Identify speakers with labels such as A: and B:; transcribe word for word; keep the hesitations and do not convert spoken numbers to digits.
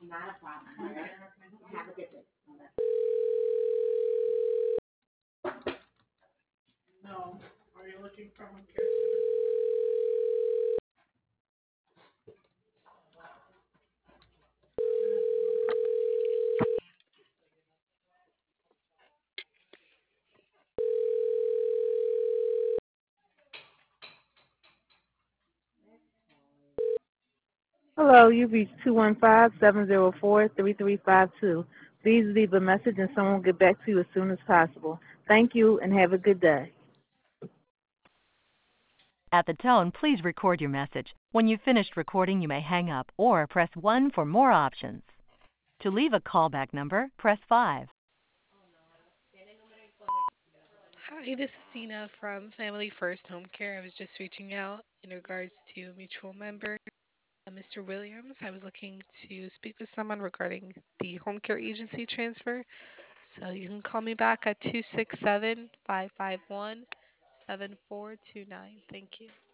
A: Hello, you've reached two one five, seven zero four, three three five two. Please leave a message and someone will get back to you as soon as possible. Thank you and have a good day.
B: At the tone, please record your message. When you've finished recording, you may hang up or press one for more options. To leave a callback number, press five.
C: Hi, this is Dina from Family First Home Care. I was just reaching out in regards to a mutual member, uh, Mister Williams. I was looking to speak with someone regarding the home care agency transfer. So you can call me back at two six seven, five five one, seven four two nine. Thank you.